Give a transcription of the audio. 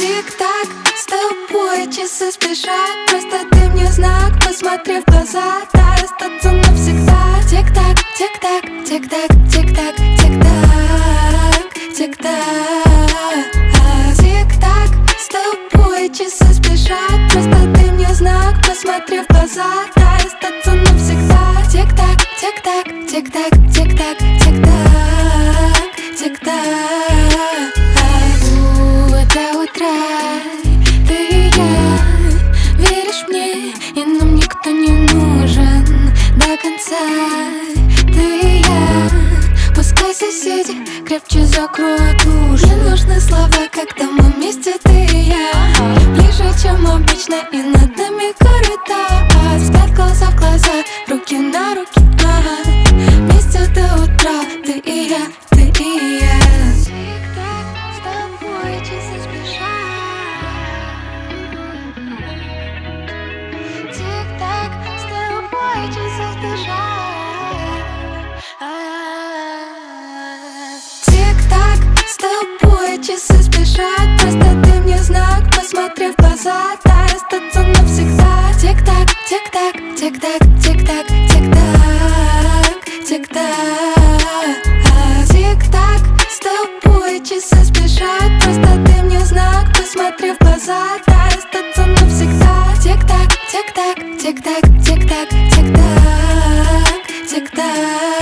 Тик-так, с тобой часы спешат. Просто ты мне знак, посмотри в глаза. Дай остаться навсегда. Тик-так, тик-так, тик-так, тик-так, тик-так, тик-так. Тик-так, с тобой часы спешат. Просто ты мне знак, посмотри в глаза. Дай остаться навсегда. Тик-так, тик-так, тик-так, тик-так, тик-так, тик-так. До утра ты и я, веришь мне, и нам никто не нужен до конца. Ты и я, пускай соседи крепче закроют уши. Мне нужны слова, когда мы вместе, ты и я. Ближе, чем обычно, и над нами коридор. Взгляд глаза в глаза, руки на руки, вместе до утра, ты и я, ты и я. Тик-так, с тобой часы спешат. Просто ты мне знак, посмотри в глаза. Дай остаться навсегда. Тик-так, тик-так, тик-так, тик-так, тик-так, тик-так. Тик-так, с тобой часы спешат. Просто ты мне знак, посмотри в глаза. Дай остаться навсегда. Тик-так, тик-так, тик-так, тик-так, тик-так, тик-так.